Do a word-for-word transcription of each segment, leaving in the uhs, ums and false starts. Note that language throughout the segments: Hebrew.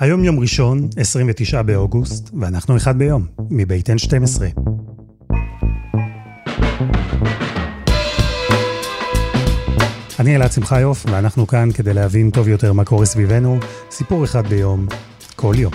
היום יום ראשון, עשרים ותשעה באוגוסט, ואנחנו אחד ביום, מבית אן שתים עשרה. אני אלעד שמחיוף, ואנחנו כאן כדי להבין טוב יותר מה קורה סביבנו, סיפור אחד ביום, כל יום.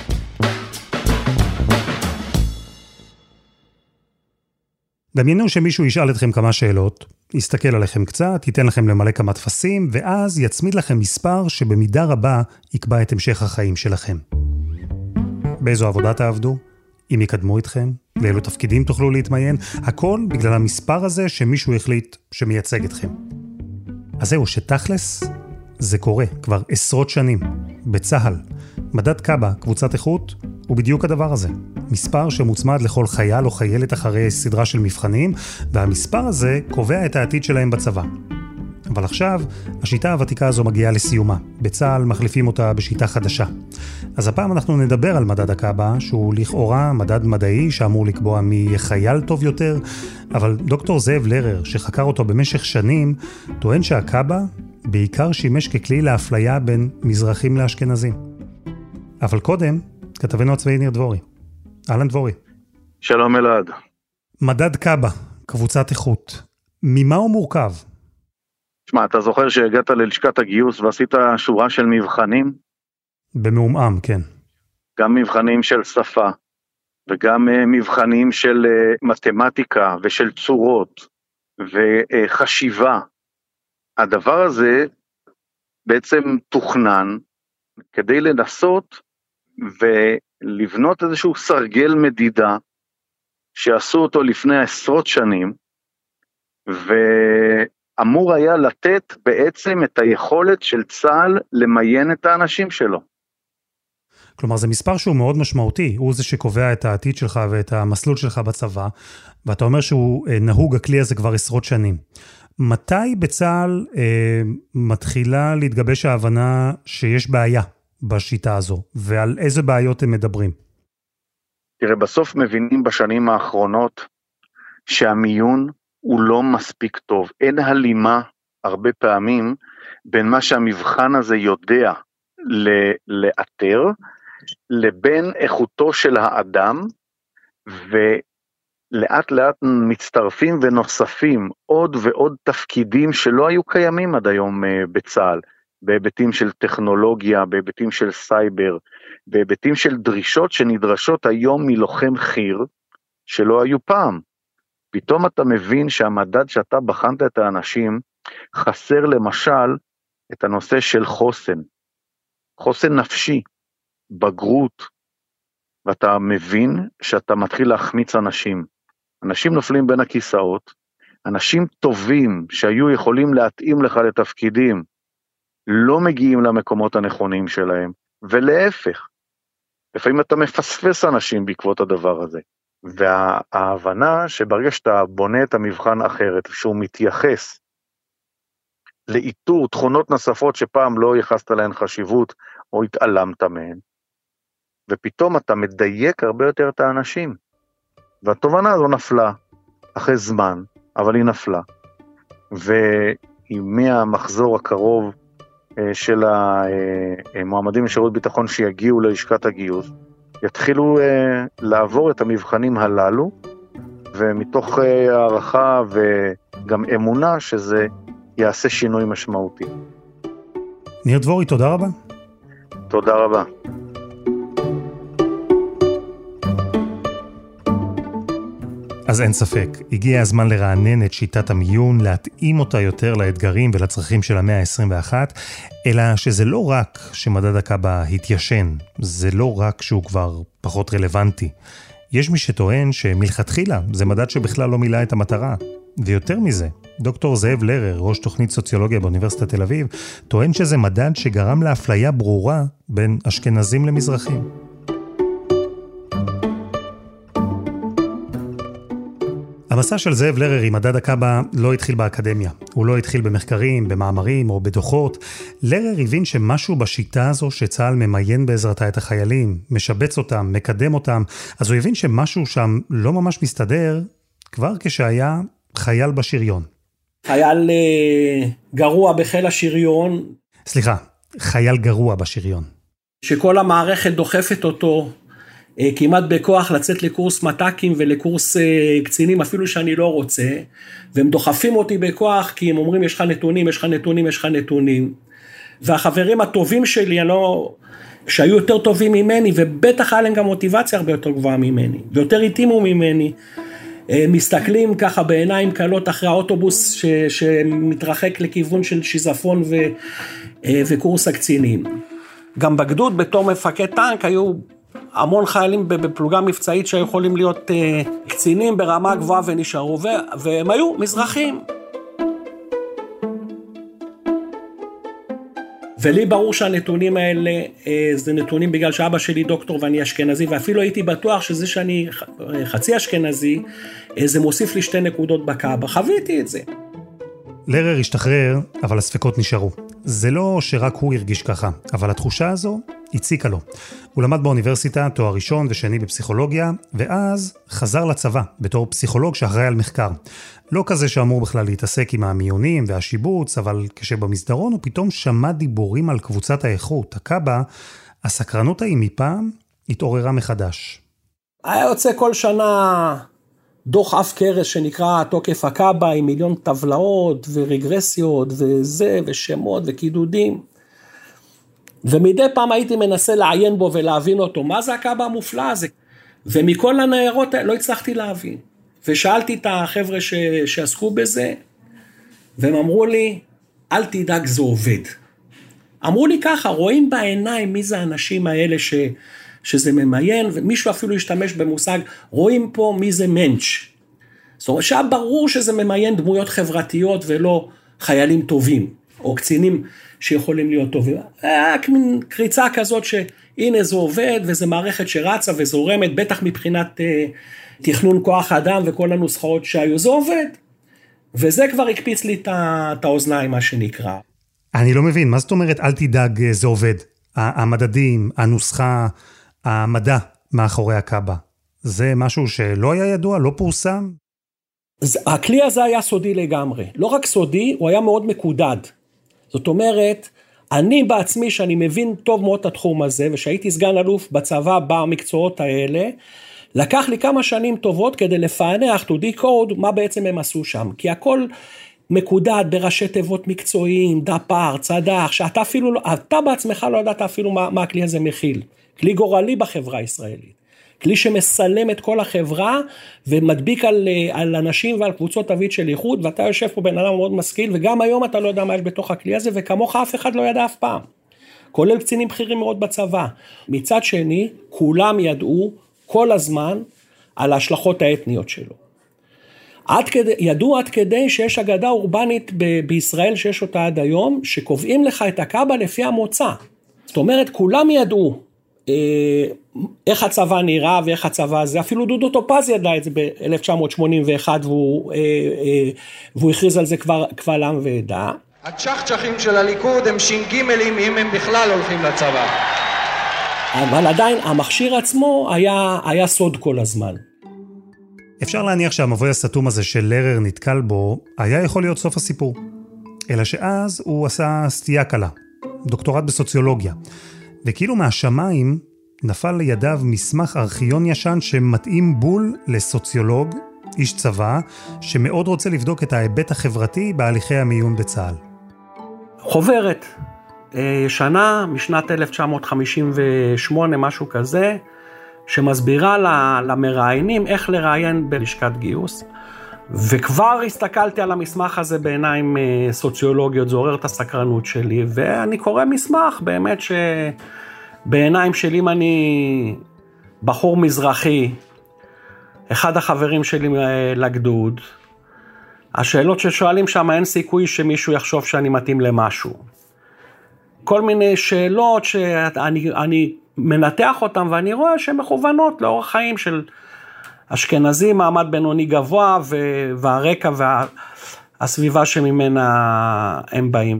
דמיינו שמישהו ישאל אתכם כמה שאלות, יסתכל עליכם קצת, ייתן לכם למלא כמה תפסים, ואז יצמיד לכם מספר שבמידה רבה יקבע את המשך החיים שלכם. באיזו עבודה תעבדו? אם יקדמו אתכם? לאילו תפקידים תוכלו להתמיין? הכל בגלל המספר הזה שמישהו החליט שמייצג אתכם. אז זהו, שתכלס זה קורה כבר עשרות שנים. בצהל, מדד קאבה, קבוצת איכות, הוא בדיוק הדבר הזה. מספר שמוצמד לכל חייל או חיילת אחרי סדרה של מבחנים, והמספר הזה קובע את העתיד שלהם בצבא. אבל עכשיו, השיטה הוותיקה הזו מגיעה לסיומה. בצהל מחליפים אותה בשיטה חדשה. אז הפעם אנחנו נדבר על מדד הקאבה, שהוא לכאורה מדד מדעי שאמור לקבוע מי יהיה חייל טוב יותר, אבל דוקטור זאב לרר, שחקר אותו במשך שנים, טוען שהקאבה בעיקר שימש ככלי לאפליה בין מזרחים לאשכנזים. אבל קודם, כתבנו הצבאי ניר דבורי. אהלן דבורי. שלום אלעד. מדד קאבה, קבוצת איכות. ממה הוא מורכב? תשמע, אתה זוכר שהגעת ללשכת הגיוס ועשית שורה של מבחנים? במעומעם, כן. גם מבחנים של שפה, וגם מבחנים של מתמטיקה ושל צורות וחשיבה. הדבר הזה בעצם תוכנן כדי לנסות ולבנות איזשהו סרגל מדידה שעשו אותו לפני עשרות שנים, ואמור היה לתת בעצם את היכולת של צה"ל למיין את האנשים שלו. כלומר, זה מספר שהוא מאוד משמעותי, הוא זה שקובע את העתיד שלך ואת המסלול שלך בצבא, ואתה אומר שהוא נהוג הכלי הזה כבר עשרות שנים. מתי בצה"ל אה, מתחילה להתגבש ההבנה שיש בעיה בשיטה הזו, ועל איזה בעיות הם מדברים? תראה, בסוף מבינים בשנים האחרונות שהמיון הוא לא מספיק טוב. אין הלימה הרבה פעמים בין מה שהמבחן הזה יודע לאתר, לבין איכותו של האדם, ולאט לאט מצטרפים ונוספים עוד ועוד תפקידים שלא היו קיימים עד היום בצה"ל. בהיבטים של טכנולוגיה, בהיבטים של סייבר, בהיבטים של דרישות שנדרשות היום מלוחם חיר, שלא היו פעם. פתאום אתה מבין שהמדד שאתה בחנת את האנשים, חסר למשל את הנושא של חוסן. חוסן נפשי, בגרות, ואתה מבין שאתה מתחיל להחמיץ אנשים. אנשים נופלים בין הכיסאות, אנשים טובים שהיו יכולים להתאים לך לתפקידים, לא מגיעים למקומות הנכונים שלהם, ולהפך, לפעמים אתה מפספס אנשים בעקבות הדבר הזה, וההבנה שברגע שאתה בונה את המבחן אחרת, שהוא מתייחס לאיתור תכונות נוספות שפעם לא ייחסת להן חשיבות, או התעלמת מהן, ופתאום אתה מדייק הרבה יותר את האנשים, והתובנה הזו נפלה, אחרי זמן, אבל היא נפלה, והיא מהמחזור הקרוב, של המועמדים לשירות ביטחון שיגיעו ללשכת הגיוס, יתחילו לעבור את המבחנים הללו, ומתוך הערכה וגם אמונה שזה יעשה שינוי משמעותי. ניר דבורי, תודה רבה. תודה רבה. אז אין ספק, הגיע הזמן לרענן את שיטת המיון, להתאים אותה יותר לאתגרים ולצרכים של המאה ה-עשרים ואחת, אלא שזה לא רק שמדד הקאבה התיישן, זה לא רק שהוא כבר פחות רלוונטי. יש מי שטוען שמלכתחילה זה מדד שבכלל לא מילא את המטרה. ויותר מזה, דוקטור זאב לרר, ראש תוכנית סוציולוגיה באוניברסיטת תל אביב, טוען שזה מדד שגרם לאפליה ברורה בין אשכנזים למזרחים. המסע של זאב לרר עם מדד הקאבה לא התחיל באקדמיה. הוא לא התחיל במחקרים, במאמרים או בדוחות. לרר הבין שמשהו בשיטה הזו שצה"ל ממיין בעזרתה את החיילים, משבץ אותם, מקדם אותם, אז הוא הבין שמשהו שם לא ממש מסתדר כבר כשהיה חייל בשריון. חייל גרוע בחיל השריון. סליחה, חייל גרוע בשריון. שכל המערכת דוחפת אותו כמעט בכוח לצאת לקורס מת"קים ולקורס קצינים, אפילו שאני לא רוצה, והם דוחפים אותי בכוח, כי הם אומרים, יש לך נתונים, יש לך נתונים, יש לך נתונים, והחברים הטובים שלי, לא, שהיו יותר טובים ממני, ובטח היה להם גם מוטיבציה הרבה יותר גבוהה ממני, ויותר התאימו ממני, מסתכלים ככה בעיניים קלות אחרי האוטובוס, ש, שמתרחק לכיוון של שיזפון ו, וקורס הקצינים. גם בגדוד, בתור מפקד טנק, היו המון חיילים בפלוגה מבצעית שיכולים להיות uh, קצינים ברמה גבוהה ונשארו, ו- והם היו מזרחים. ולי ברור שהנתונים האלה, uh, זה נתונים בגלל שאבא שלי דוקטור ואני אשכנזי, ואפילו הייתי בטוח שזה שאני חצי אשכנזי, uh, זה מוסיף לי שתי נקודות בקאבה, חוויתי את זה. לרר השתחרר, אבל הספקות נשארו. זה לא שרק הוא הרגיש ככה, אבל התחושה הזו הציקה לו. הוא למד באוניברסיטה תואר ראשון ושני בפסיכולוגיה, ואז חזר לצבא בתור פסיכולוג שאחראי על מחקר. לא כזה שאמור בכלל להתעסק עם המיונים והשיבוץ, אבל כשבמסדרון הוא פתאום שמע דיבורים על קבוצת האיכות, הקאבה, הסקרנות ההיא מפעם התעוררה מחדש. היה יוצא כל שנה דוח אף קרס שנקרא תוקף הקאבה, עם מיליון טבלאות ורגרסיות וזה ושמות וקידודים. ומדי פעם הייתי מנסה לעיין בו ולהבין אותו, מה זה הקאבה המופלא הזה? ומכל הנערות לא הצלחתי להבין. ושאלתי את החבר'ה ש... שעסקו בזה, והם אמרו לי, אל תדאג, זה עובד. אמרו לי ככה, רואים בעיניים מי זה האנשים האלה ש... שזה ממיין, ומישהו אפילו ישתמש במושג, רואים פה מי זה מנץ'. זאת אומרת, שהיה ברור שזה ממיין דמויות חברתיות ולא חיילים טובים, או קצינים שיכולים להיות טובים. היה מין קריצה כזאת שהנה זה עובד, וזה מערכת שרצה וזורמת, בטח מבחינת אה, תכנון כוח האדם וכל הנוסחאות שהיו, זה עובד. וזה כבר הקפיץ לי את האוזניים, מה שנקרא. אני לא מבין, מה זאת אומרת, אל תדאג, זה עובד? המדדים, הנוסחה, המדע מאחורי הקאבה, זה משהו שלא היה ידוע, לא פורסם? הכלי הזה היה סודי לגמרי. לא רק סודי, הוא היה מאוד מקודד. זאת אומרת, אני בעצמי, שאני מבין טוב מאוד את התחום הזה, ושהייתי סגן אלוף בצבא במקצועות האלה, לקח לי כמה שנים טובות כדי לפענח, to decode, מה בעצם הם עשו שם. כי הכל מקודד בראשי תיבות מקצועיים, דפ"ר, צד"ח, שאתה אפילו, אתה בעצמך לא ידעת אפילו מה, מה הכלי הזה מכיל. כלי גורלי בחברה הישראלית. כלי שמסלם את כל החברה, ומדביק על, על אנשים ועל קבוצות תווית של איחוד, ואתה יושב פה בן אדם מאוד משכיל, וגם היום אתה לא יודע מה יש בתוך הכלי הזה, וכמוך אף אחד לא ידע אף פעם. כולל קצינים בכירים מאוד בצבא. מצד שני, כולם ידעו כל הזמן על ההשלכות האתניות שלו. עד כדי, ידעו עד כדי שיש אגדה אורבנית ב- בישראל, שיש אותה עד היום, שקובעים לך את הקאבה לפי המוצא. זאת אומרת, כולם ידעו איך הצבא נראה ואיך הצבא הזה, אפילו דודו טופז ידע את זה ב-אלף תשע מאות שמונים ואחת, והוא, והוא הכריז על זה כבר קבל עם ועדה. הצ'חצ'חים של הליכוד הם שינגימלים אם הם בכלל הולכים לצבא. אבל עדיין המכשיר עצמו היה, היה סוד כל הזמן. אפשר להניח שהמבוי הסתום הזה של לרר נתקל בו, היה יכול להיות סוף הסיפור. אלא שאז הוא עשה סטייה קלה, דוקטורט בסוציולוגיה. וכאילו מהשמיים נפל לידיו מסמך ארכיון ישן שמתאים בול לסוציולוג, איש צבא, שמאוד רוצה לבדוק את ההיבט החברתי בהליכי המיון בצה"ל. חוברת, שנה משנת אלף תשע מאות חמישים ושמונה, משהו כזה, שמסבירה למראיינים איך לראיין בלשכת גיוס, וכבר הסתכלתי על המסמך הזה בעיניים סוציולוגיות, זה עורר את הסקרנות שלי, ואני קורא מסמך באמת שבעיניים שלי, אם אני בחור מזרחי, אחד החברים שלי לגדוד, השאלות ששואלים שם, אין סיכוי שמישהו יחשוב שאני מתאים למשהו. כל מיני שאלות שאני אני מנתח אותן, ואני רואה שהן מכוונות לאורח חיים של אשכנזי, מעמד בינוני גבוה, והרקע והסביבה שממנה הם באים.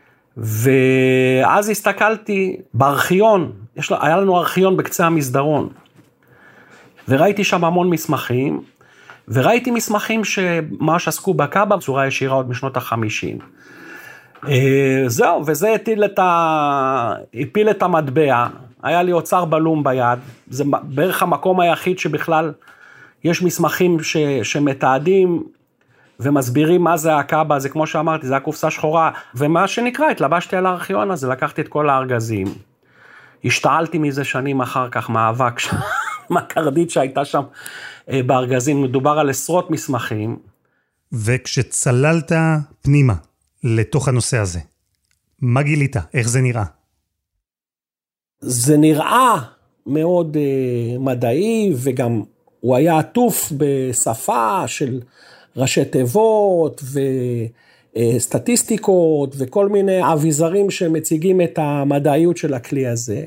ואז הסתכלתי בארכיון, יש לה, היה לנו ארכיון בקצה המסדרון, וראיתי שם המון מסמכים, וראיתי מסמכים שממש עסקו בקאבה בצורה ישירה עוד משנות החמישים. זהו, וזה הטיל את ה... הפיל את המטבע, היה לי אוצר בלום ביד, זה בערך המקום היחיד שבכלל יש מסמכים ש... שמתעדים ומסבירים מה זה הקאבה, זה כמו שאמרתי, זה הקופסה שחורה, ומה שנקרא, התלבשתי על הארכיון הזה, לקחתי את כל הארגזים, השתעלתי מזה שנים אחר כך, מאבק, מהקרדית שהייתה שם בארגזים, מדובר על עשרות מסמכים. וכשצללת פנימה לתוך הנושא הזה, מה גילית? איך זה נראה? זה נראה מאוד uh, מדעי, וגם הוא היה עטוף בשפה של ראשי תיבות וסטטיסטיקות וכל מיני אביזרים שמציגים את המדעיות של הכלי הזה.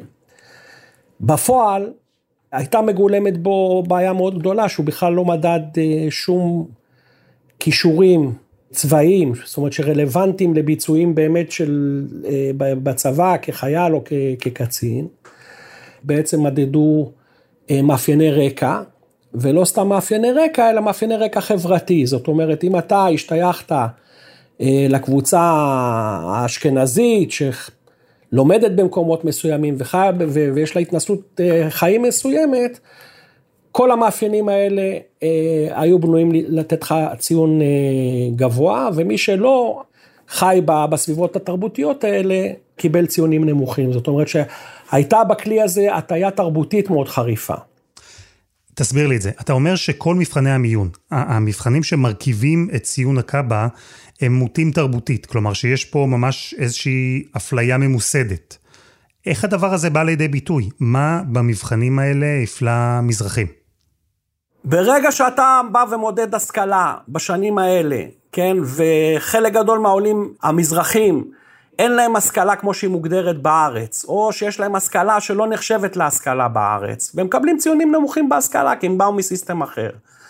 בפועל הייתה מגולמת בו בעיה מאוד גדולה, שהוא בכלל לא מדד uh, שום כישורים צבאיים, זאת אומרת שרלוונטיים לביצועים באמת של uh, בצבא כחייל או כ, כקצין. בעצם מדדו uh, מאפייני רקע, ולא סתם מאפייני רקע, אלא מאפייני רקע חברתי. זאת אומרת, אם אתה השתייכת אה, לקבוצה האשכנזית, שלומדת במקומות מסוימים, וחי, ו, ויש לה התנסות אה, חיים מסוימת, כל המאפיינים האלה אה, היו בנויים לתת לך ציון אה, גבוה, ומי שלא חי בסביבות התרבותיות האלה, קיבל ציונים נמוכים. זאת אומרת שהייתה בכלי הזה הטיה תרבותית מאוד חריפה. תסביר לי את זה. אתה אומר שכל מבחני המיון, המבחנים שמרכיבים את ציון הקאבה, הם מוטים תרבותית, כלומר שיש פה ממש איזושהי אפליה ממוסדת. איך הדבר הזה בא לידי ביטוי? מה במבחנים האלה הפלה מזרחים? ברגע שאתה בא ומודד השכלה בשנים האלה, כן, וחלק גדול מהעולים המזרחים, אין להם השכלה כמו שהיא מוגדרת בארץ, או שיש להם השכלה שלא נחשבת להשכלה בארץ, והם מקבלים ציונים נמוכים בהשכלה, כי הם באו מסיסטם אחר.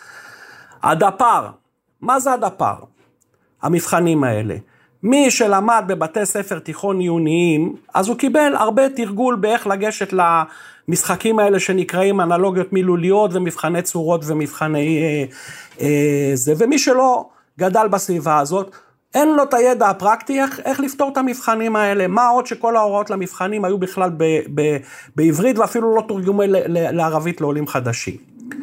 הדפר, מה זה הדפר? המבחנים האלה. מי שלמד בבתי ספר תיכון עיוניים, אז הוא קיבל הרבה תרגול באיך לגשת למשחקים האלה שנקראים אנלוגיות מילוליות, ומבחני צורות ומבחני אה, אה, זה, ומי שלא גדל בסביבה הזאת, אין לו את הידע הפרקטי, איך, איך לפתור את המבחנים האלה, מה עוד שכל ההוראות למבחנים היו בכלל ב, ב, בעברית, ואפילו לא תורגמו ל, ל, לערבית לעולים חדשים.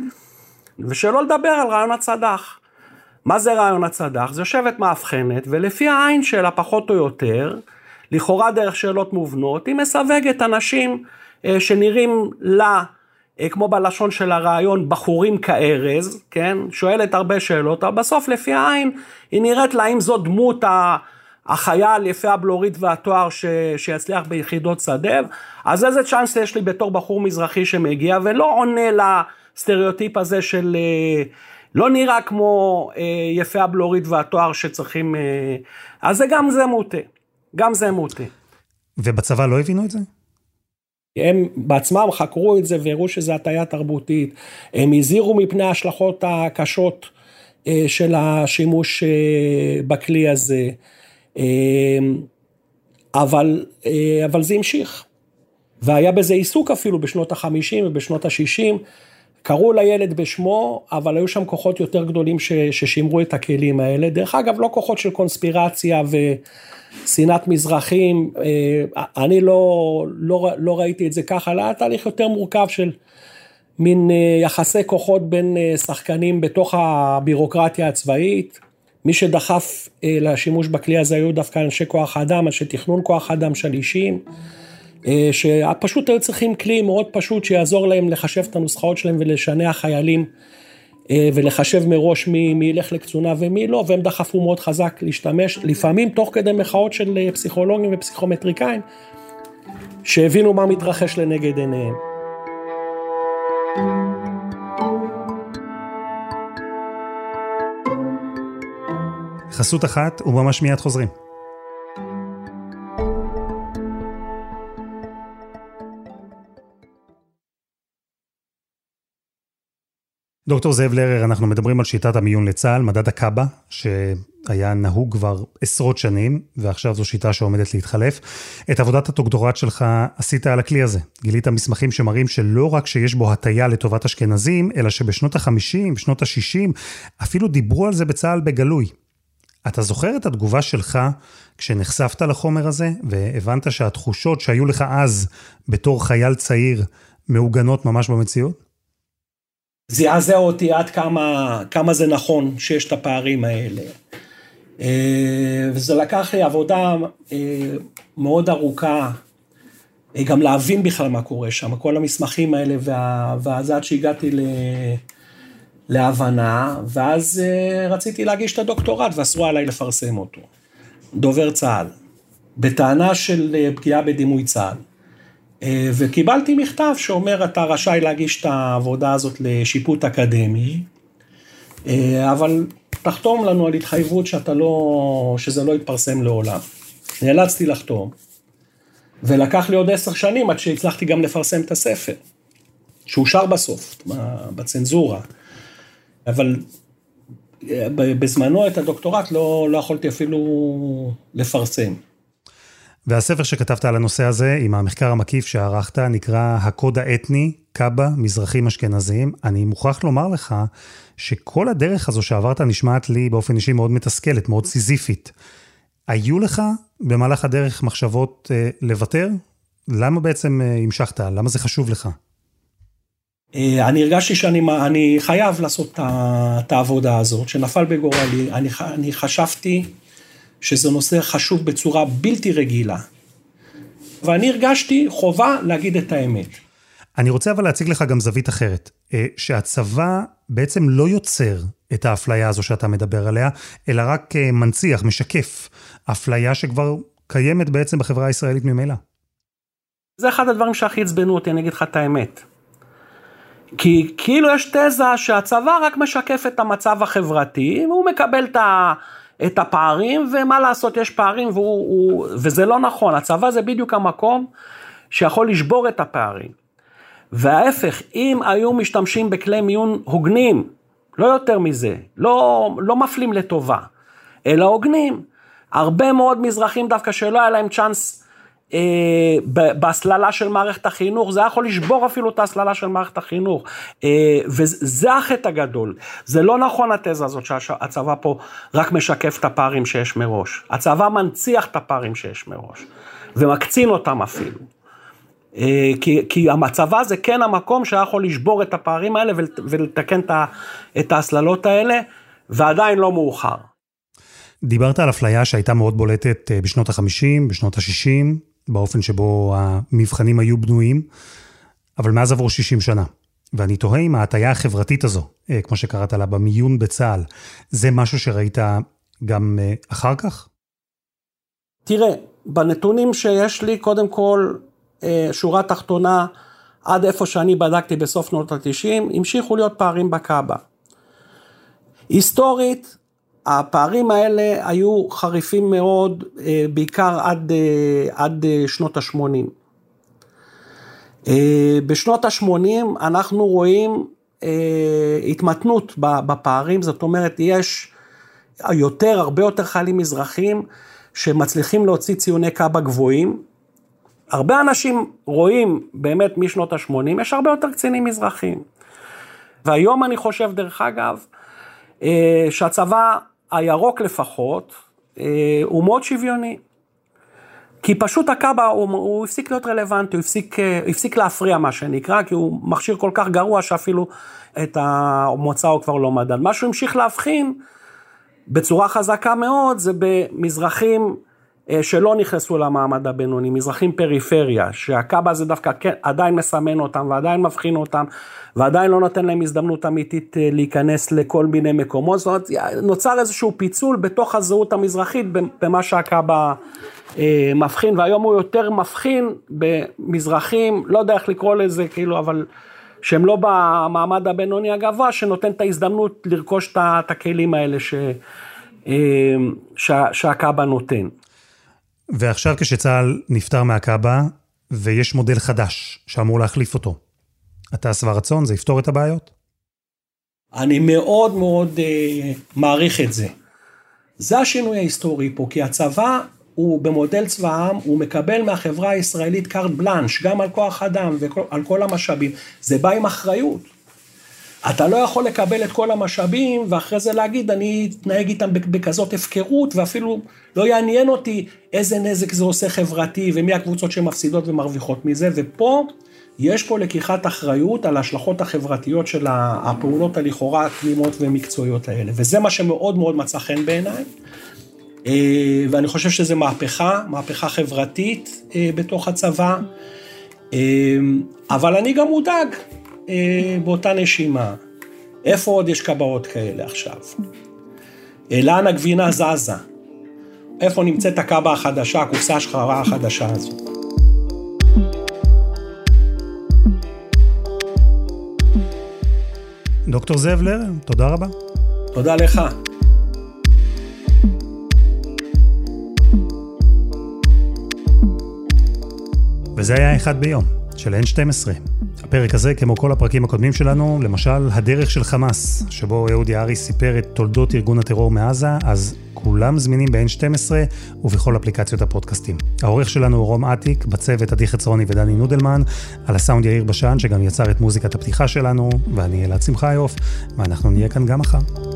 ושלא לדבר על רעיון הצדח. מה זה רעיון הצדח? זה יושבת מאבחנת, ולפי העין שלה פחות או יותר, לכאורה דרך שאלות מובנות, היא מסווגת אנשים אה, שנראים לה, אה, כמו בלשון של הרעיון, בחורים כארז, כן? שואלת הרבה שאלות, אבל בסוף לפי העין, היא נראית לה אם זו דמות החייל, יפה הבלורית והתואר ש, שיצליח ביחידות שדב, אז איזה צ'אנס יש לי בתור בחור מזרחי שמגיע, ולא עונה לסטריאוטיפ הזה של... אה, לא נראה כמו אה, יפה הבלורית והתואר שצריכים, אה, אז זה גם זה מוטה, גם זה מוטה. ובצבא לא הבינו את זה? הם בעצמם חקרו את זה והראו שזה הטיה תרבותית, הם הזהירו מפני ההשלכות הקשות אה, של השימוש אה, בכלי הזה, אה, אבל, אה, אבל זה המשיך, והיה בזה עיסוק אפילו בשנות ה-חמישים ובשנות ה-שישים, קראו לילד בשמו, אבל היו שם כוחות יותר גדולים ש, ששימרו את הכלים האלה. דרך אגב, לא כוחות של קונספירציה ושנאת מזרחים, אני לא, לא, לא ראיתי את זה ככה, אלא היה תהליך יותר מורכב של מין יחסי כוחות בין שחקנים בתוך הבירוקרטיה הצבאית. מי שדחף לשימוש בכלי הזה היו דווקא אנשי כוח האדם, אנשי תכנון כוח האדם של אישים, שפשוט היו צריכים כלי מאוד פשוט שיעזור להם לחשב את הנוסחאות שלהם ולשנע חיילים ולחשב מראש מי, מי ילך לקצונה ומי לא, והם דחפו מאוד חזק להשתמש, לפעמים תוך כדי מחאות של פסיכולוגים ופסיכומטריקאים, שהבינו מה מתרחש לנגד עיניהם. חסות אחת וממש מיד חוזרים. דוקטור זאב לרר, אנחנו מדברים על שיטת המיון לצה"ל, מדד הקאבה, שהיה נהוג כבר עשרות שנים, ועכשיו זו שיטה שעומדת להתחלף. את עבודת הדוקטורט שלך עשית על הכלי הזה. גילית מסמכים שמראים שלא רק שיש בו הטיה לטובת אשכנזים, אלא שבשנות ה-חמישים, בשנות ה-שישים, אפילו דיברו על זה בצה"ל בגלוי. אתה זוכר את התגובה שלך כשנחשפת לחומר הזה, והבנת שהתחושות שהיו לך אז בתור חייל צעיר מעוגנות ממש במציאות? זעזע אותי עד כמה, כמה זה נכון שיש את הפערים האלה. וזה לקח לי עבודה מאוד ארוכה, גם להבין בכלל מה קורה שם, כל המסמכים האלה, ואז עד שהגעתי ל... להבנה, ואז רציתי להגיש את הדוקטורט, ואסרו עליי לפרסם אותו. דובר צה"ל, בטענה של פגיעה בדימוי צה"ל. וקיבלתי מכתב שאומר, אתה רשאי להגיש את העבודה הזאת לשיפוט אקדמי, אבל תחתום לנו על התחייבות שאתה לא, שזה לא יתפרסם לעולם. נאלצתי לחתום, ולקח לי עוד עשר שנים עד שהצלחתי גם לפרסם את הספר, שאושר בסוף, בצנזורה. אבל בזמנו את הדוקטורט לא, לא יכולתי אפילו לפרסם. והספר שכתבת על הנושא הזה, עם המחקר המקיף שערכת, נקרא הקוד האתני, קאבה, מזרחים אשכנזיים. אני מוכרח לומר לך שכל הדרך הזו שעברת נשמעת לי באופן אישי מאוד מתסכלת, מאוד סיזיפית. היו לך במהלך הדרך מחשבות אה, לוותר? למה בעצם אה, המשכת? למה זה חשוב לך? אני הרגשתי שאני אני חייב לעשות את העבודה הזאת, שנפל בגורלי, אני, אני חשבתי שזה נושא חשוב בצורה בלתי רגילה, ואני הרגשתי חובה להגיד את האמת. אני רוצה אבל להציג לך גם זווית אחרת, שהצבא בעצם לא יוצר את האפליה הזו שאתה מדבר עליה, אלא רק מנציח, משקף, אפליה שכבר קיימת בעצם בחברה הישראלית ממילא. זה אחד הדברים שהכי עצבנו אותי, אני אגיד לך את האמת. כי כאילו יש תזה שהצבא רק משקף את המצב החברתי, והוא מקבל את, ה, את הפערים, ומה לעשות, יש פערים, והוא, הוא, וזה לא נכון. הצבא זה בדיוק המקום שיכול לשבור את הפערים. וההפך, אם היו משתמשים בכלי מיון הוגנים, לא יותר מזה, לא, לא מפלים לטובה, אלא הוגנים, הרבה מאוד מזרחים דווקא שלא היה להם צ'אנס, בהסללה של מערכת החינוך, זה יכול לשבור אפילו את ההסללה של מערכת החינוך, וזה החטא הגדול. זה לא נכון התזה הזאת שהצבא פה רק משקף את הפערים שיש מראש. הצבא מנציח את הפערים שיש מראש, ומקצין אותם אפילו. כי, כי המצבא זה כן המקום שיכול לשבור את הפערים האלה ולתקן את ההסללות האלה, ועדיין לא מאוחר. דיברת על אפליה שהייתה מאוד בולטת בשנות ה-חמישים, בשנות ה-שישים, באופן שבו המבחנים היו בנויים, אבל מאז עברו שישים שנה. ואני תוהה עם ההטיה החברתית הזו, כמו שקראת לה, במיון בצה"ל, זה משהו שראית גם אחר כך? תראה, בנתונים שיש לי, קודם כל, שורה תחתונה, עד איפה שאני בדקתי בסוף שנות ה-תשעים, המשיכו להיות פערים בקאבה. היסטורית, הפערים האלה היו חריפים מאוד, בעיקר עד, עד שנות ה-שמונים. בשנות ה-שמונים אנחנו רואים התמתנות בפערים, זאת אומרת, יש יותר, הרבה יותר חיילים מזרחים, שמצליחים להוציא ציוני קאבה גבוהים. הרבה אנשים רואים באמת משנות ה-שמונים, יש הרבה יותר קצינים מזרחים. והיום אני חושב, דרך אגב, שהצבא הירוק לפחות, הוא מאוד שוויוני. כי פשוט הקאבה, הוא, הוא הפסיק להיות רלוונטי, הוא הפסיק, הפסיק להפריע מה שנקרא, כי הוא מכשיר כל כך גרוע שאפילו את המוצא הוא כבר לא מדד. מה שהוא המשיך להבחין בצורה חזקה מאוד, זה במזרחים שלא נכנסו למעמד הבינוני, מזרחים פריפריה, שהקאבה זה דווקא כן, עדיין מסמן אותם, ועדיין מבחין אותם, ועדיין לא נותן להם הזדמנות אמיתית להיכנס לכל מיני מקומות. זאת אומרת, נוצר איזשהו פיצול בתוך הזהות המזרחית, במה שהקאבה מבחין, והיום הוא יותר מבחין במזרחים, לא יודע איך לקרוא לזה, כאילו, אבל שהם לא במעמד הבינוני הגבוה, שנותן את ההזדמנות לרכוש את הכלים האלה ש, שהקאבה נותן. ועכשיו כשצה"ל נפטר מהקאבה, ויש מודל חדש שאמור להחליף אותו, אתה שבע רצון, זה יפתור את הבעיות? אני מאוד מאוד אה, מעריך את זה. זה השינוי ההיסטורי פה, כי הצבא הוא במודל צבא העם, הוא מקבל מהחברה הישראלית קארט בלנש, גם על כוח אדם ועל כל המשאבים. זה בא עם אחריות. אתה לא יכול לקבל את כל המשאבים, ואחרי זה להגיד, אני אתנהג איתם בכזאת הפקרות, ואפילו לא יעניין אותי איזה נזק זה עושה חברתי, ומי הקבוצות שמפסידות ומרוויחות מזה, ופה יש פה לקיחת אחריות על ההשלכות החברתיות של הפעולות הלכאורה תמימות ומקצועיות האלה, וזה מה שמאוד מאוד מצא חן בעיניי, ואני חושב שזה מהפכה, מהפכה חברתית בתוך הצבא, אבל אני גם מודאג באותה נשימה. איפה עוד יש קבעות כאלה עכשיו? לאן הגבינה זזה? איפה נמצאת הקבה החדשה, הקופסה השחרה החדשה הזו? דוקטור זאב לרר, תודה רבה. תודה לך. וזה היה אחד ביום, של אן שתים עשרה. הפרק הזה, כמו כל הפרקים הקודמים שלנו, למשל, הדרך של חמאס, שבו אהוד יערי סיפר את תולדות ארגון הטרור מעזה, אז כולם זמינים ב-אן שתים עשרה ובכל אפליקציות הפודקאסטים. העורך שלנו הוא רום עתיק, בצוות עדי חצרוני ודני נודלמן, על הסאונד יאיר בשן, שגם יצר את מוזיקת הפתיחה שלנו, ואני אלעד שמחיוף, ואנחנו נהיה כאן גם מחר.